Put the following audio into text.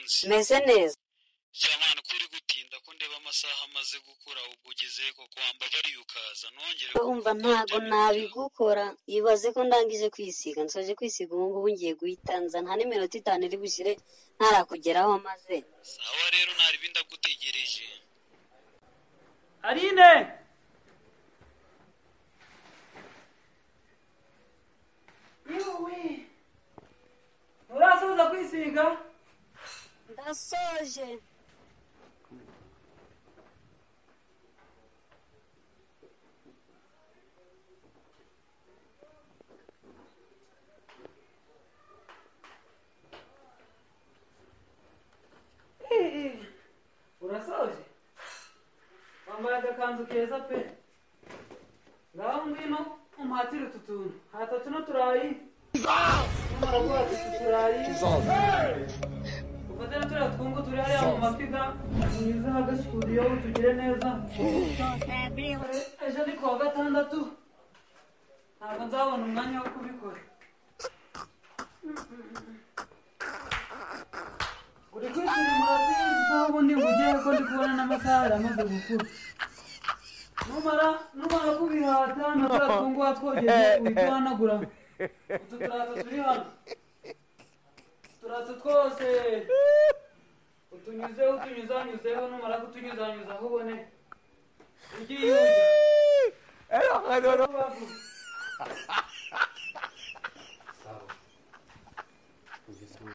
munsi meze neza cyamana kuri gutinda ko ndeba amasaha amaze gukura ubwo ugeze ko kwamba bari ukaza nongere umva ntago nabigukora ibaze ko ndangije kwisiga nsoje kwisiga ubu ngubu ngiye guhitanza nta n'iminota 5 iri bushire ntarakugeraho amaze sawa rero ntari binda gutegereje Aline Yuwi Urasoza kwisiga ndasoje Urasoje wambaye agakanzu keza pe ngaho ngwino umpatire utu tuntu hatatu no turayi numara guhata utu turayi ufatira turiya twungu turi hariya mu mafiga unyuzeho agasuriyo tugire neza ejo ni kuwa gatandatu ntabwo nzabona umwanya wo kubikora uri kwishira murasinzi aho ubundi ngo ugiye ko ndi kubona n'amasaha yaramaze gukura numara kubihata na turiya twungu watwogeje uhita uhanagura utu turato turi hano turato twose utunyuzanyuzeho numara kutunyuzanyuzaho ubone ugiye ujya